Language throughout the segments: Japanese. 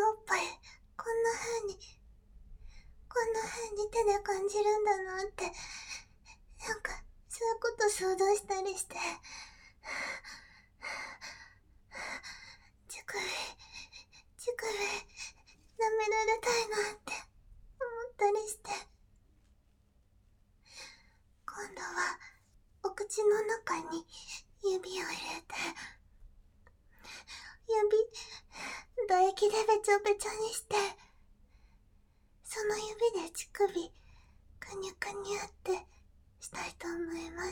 っぱい、こんな風に手で感じるんだなって、なんか、そういうこと想像したりして、乳首、舐められたいなって思ったりして、今度は、お口の中に指を入れて、唾液でべちょべちょにして、その指で乳首、くにゅくにゅってしたいと思います。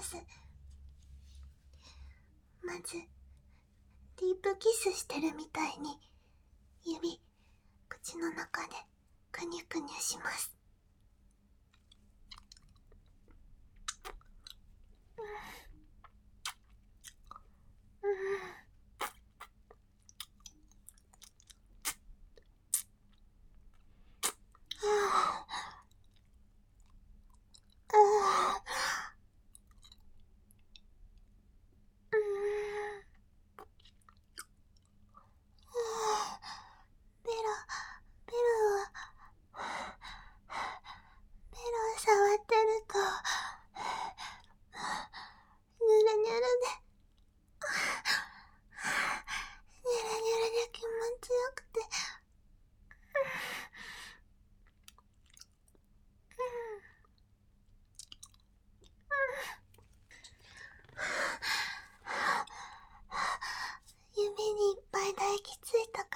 まず、ディープキスしてるみたいに、指、口の中でくにゅくにゅします。ベロを触ってると、ニュルニュルで気持ちよくて、指にいっぱい唾液ついた